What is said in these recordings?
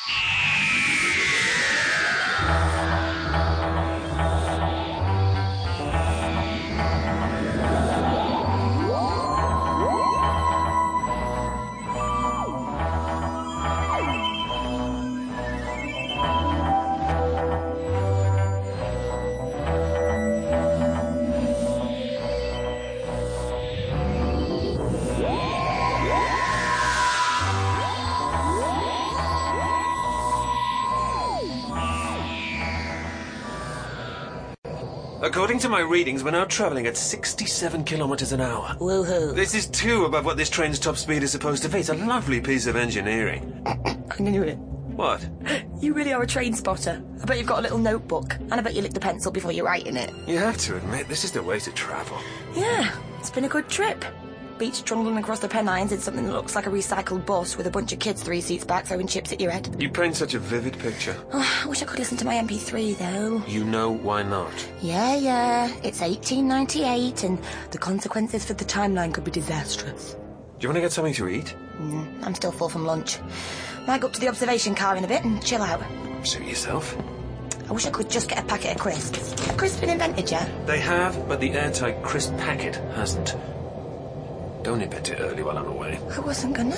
According to my readings, we're now travelling at 67 kilometres an hour. Woohoo. This is 2 above what this train's top speed is supposed to be. It's a lovely piece of engineering. I knew it. What? You really are a train spotter. I bet you've got a little notebook, and I bet you lick the pencil before you're writing it. You have to admit, this is the way to travel. Yeah, it's been a good trip. Beach trundling across the Pennines in something that looks like a recycled bus with a bunch of kids 3 seats back throwing chips at your head. You paint such a vivid picture. Oh, I wish I could listen to my MP3, though. You know why not? Yeah. It's 1898, and the consequences for the timeline could be disastrous. Do you want to get something to eat? I'm still full from lunch. Might go up to the observation car in a bit and chill out. Suit yourself. I wish I could just get a packet of crisps. Have crisps been invented yet? They have, but the airtight crisp packet hasn't. Don't invent it early while I'm away. I wasn't gonna.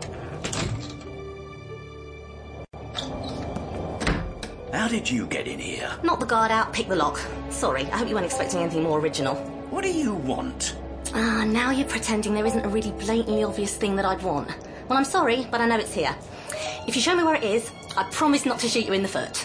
How did you get in here? Knock the guard out, pick the lock. Sorry, I hope you weren't expecting anything more original. What do you want? Now you're pretending there isn't a really blatantly obvious thing that I'd want. Well, I'm sorry, but I know it's here. If you show me where it is, I promise not to shoot you in the foot.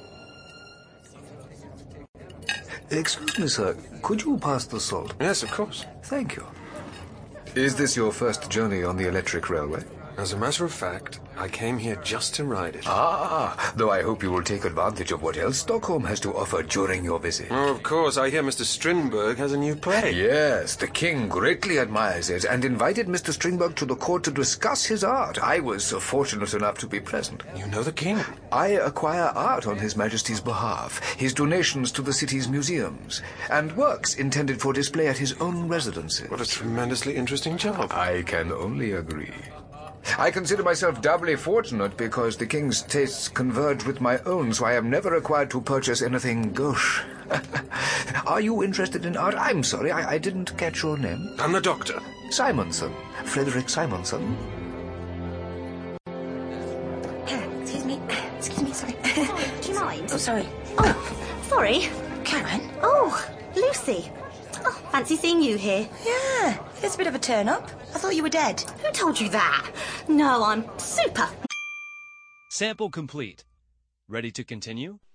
Excuse me, sir. Could you pass the salt? Yes, of course. Thank you. Is this your first journey on the electric railway? As a matter of fact, I came here just to ride it. Ah, though I hope you will take advantage of what else Stockholm has to offer during your visit. Oh, of course. I hear Mr. Strindberg has a new play. Yes, the king greatly admires it and invited Mr. Strindberg to the court to discuss his art. I was fortunate enough to be present. You know the king? I acquire art on His Majesty's behalf, his donations to the city's museums, and works intended for display at his own residences. What a tremendously interesting job. I can only agree. I consider myself doubly fortunate because the king's tastes converge with my own, so I am never required to purchase anything gauche. Are you interested in art? I'm sorry, I didn't catch your name. I'm the doctor. Simonson. Frederick Simonson. Excuse me, sorry. Oh, do you mind? Oh, sorry. Oh, sorry. Karen? Oh, Lucy. Oh, fancy seeing you here. Yeah, it's a bit of a turn-up. I thought you were dead. Who told you that? No, I'm super. Sample complete. Ready to continue?